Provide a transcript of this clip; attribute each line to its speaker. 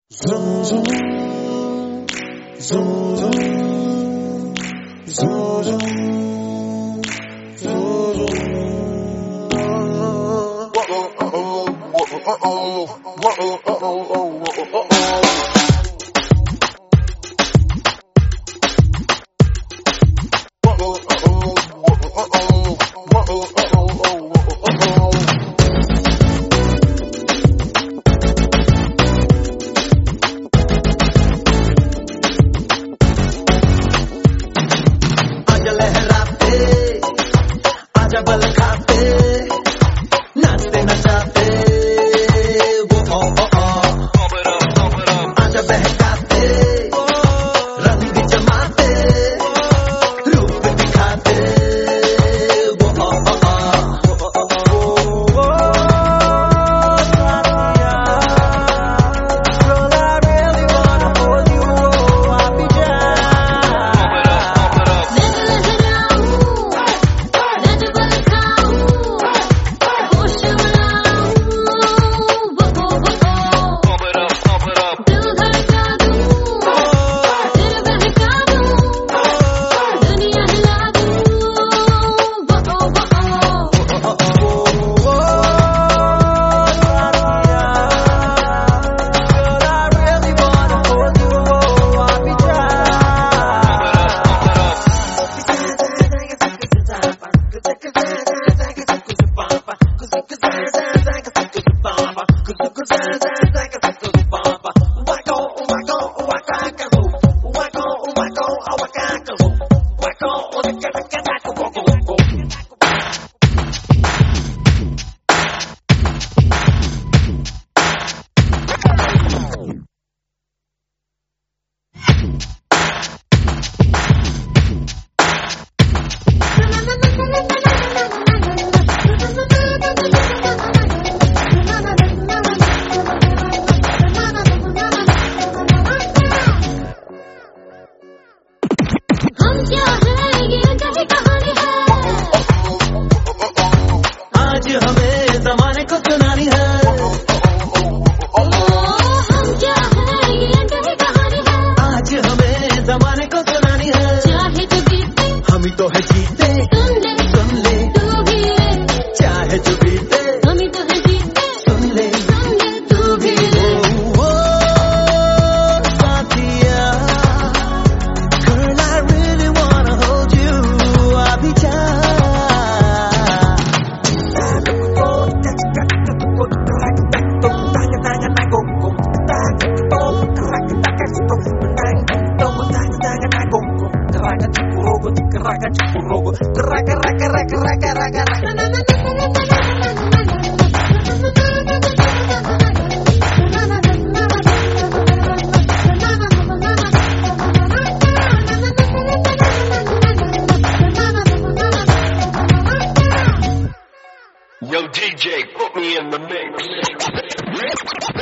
Speaker 1: Zoom, zoom, zoom, zoom, zoom, zoom,
Speaker 2: बल खाते नाचते नचाते वो आजा बहकाते रंग जमाते रूप दिखाते वो तो है जीते सुन ले तू भी ले चाहे जो बीते हम तो है जीते सुन ले तू भी ले वो साथिया girl I really wanna hold you अभी जा
Speaker 3: Yo, DJ, put me in the mix.